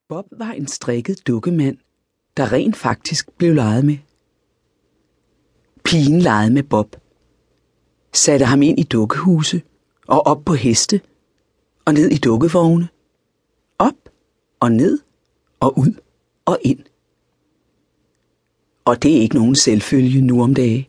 Bob var en strikket dukkemand, der rent faktisk blev leget med. Pigen legede med Bob, satte ham ind i dukkehuse og op på heste og ned i dukkevogne, op og ned og ud og ind. Og det er ikke nogen selvfølge nu om dage.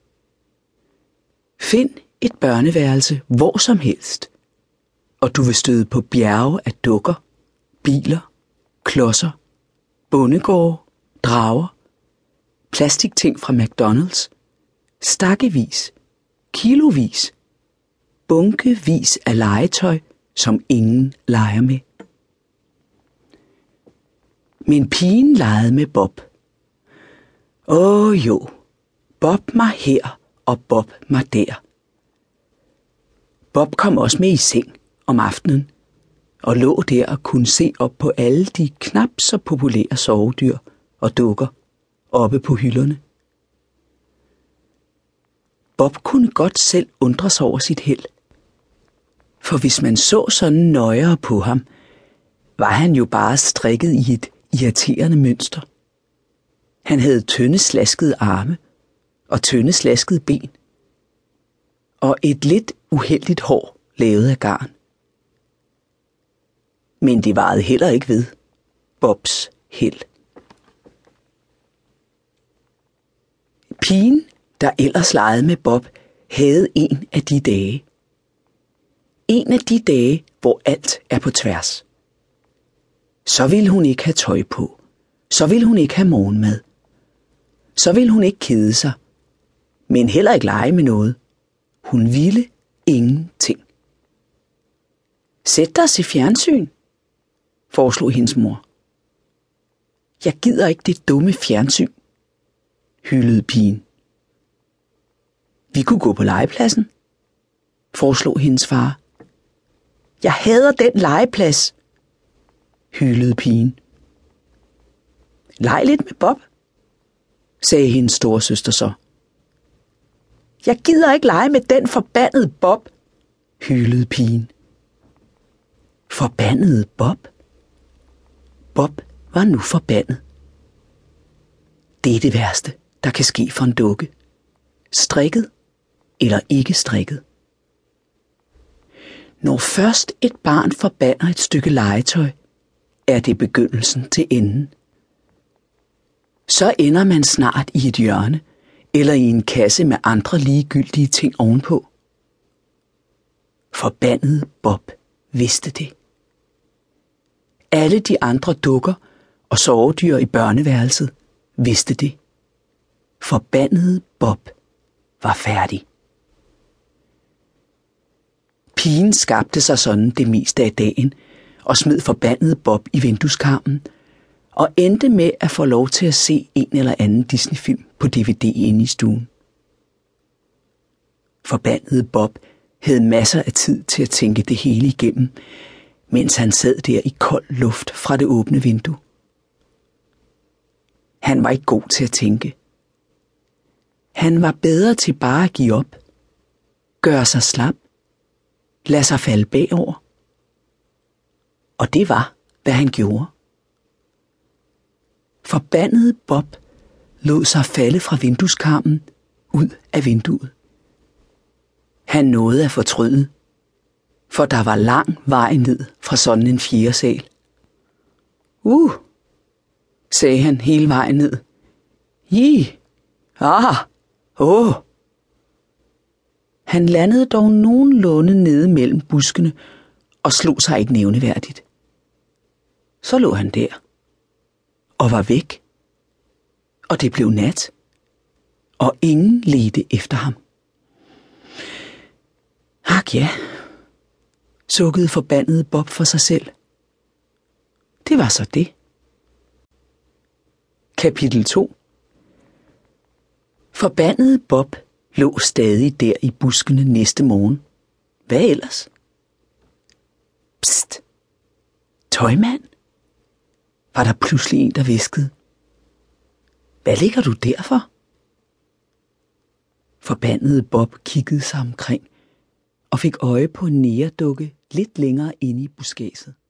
Find et børneværelse hvor som helst, og du vil støde på bjerge af dukker, biler, klodser, bondegårde, drager, plastikting fra McDonald's, stakkevis, kilovis, bunkevis af legetøj, som ingen leger med. Men pigen legede med Bob. Jo, Bob mig her og Bob mig der. Bob kom også med i seng om aftenen og lå der og kunne se op på alle de knap så populære sovedyr og dukker oppe på hylderne. Bob kunne godt selv undre sig over sit held. For hvis man så sådan nøjere på ham, var han jo bare strikket i et irriterende mønster. Han havde tynde slaskede arme og tynde slaskede ben og et lidt uheldigt hår lavet af garn. Men det varede heller ikke ved Bobs held. Pigen, der ellers legede med Bob, havde en af de dage. En af de dage, hvor alt er på tværs. Så ville hun ikke have tøj på. Så ville hun ikke have morgenmad. Så ville hun ikke kede sig. Men heller ikke lege med noget. Hun ville ingenting. Sæt dig og se fjernsyn, foreslog hendes mor. Jeg gider ikke det dumme fjernsyn, hylede pigen. Vi kunne gå på legepladsen, foreslog hendes far. Jeg hader den legeplads, hylede pigen. Leg lidt med Bob, sagde hendes storesøster så. Jeg gider ikke lege med den forbandede Bob, hylede pigen. Forbandede Bob? Bob var nu forbandet. Det er det værste, der kan ske for en dukke. Strikket eller ikke strikket. Når først et barn forbander et stykke legetøj, er det begyndelsen til enden. Så ender man snart i et hjørne eller i en kasse med andre ligegyldige ting ovenpå. Forbandede Bob vidste det. Alle de andre dukker og sovedyr i børneværelset vidste det. Forbandede Bob var færdig. Pigen skabte sig sådan det meste af dagen og smed forbandede Bob i vindueskarmen og endte med at få lov til at se en eller anden Disney-film på DVD inde i stuen. Forbandede Bob havde masser af tid til at tænke det hele igennem, mens han sad der i kold luft fra det åbne vindue. Han var ikke god til at tænke. Han var bedre til bare at give op, gøre sig slap, lade sig falde bagover. Og det var, hvad han gjorde. Forbandede Bob lod sig falde fra vindueskarmen ud af vinduet. Han nåede at fortryde, for der var lang vej ned fra sådan en fjerde sal. Sagde han hele vejen ned. Han landede dog nogenlunde nede mellem buskene og slog sig ikke nævneværdigt. Så lå han der og var væk, og det blev nat, og ingen ledte efter ham. Ak ja, sukkede forbandede Bob for sig selv. Det var så det. Kapitel 2. Forbandede Bob lå stadig der i buskene næste morgen. Hvad ellers? Psst! Tøjmand? Var der pludselig en, der hviskede. Hvad ligger du der for? Forbandede Bob kiggede sig omkring og fik øje på en negerdukke lidt længere inde i buskadset.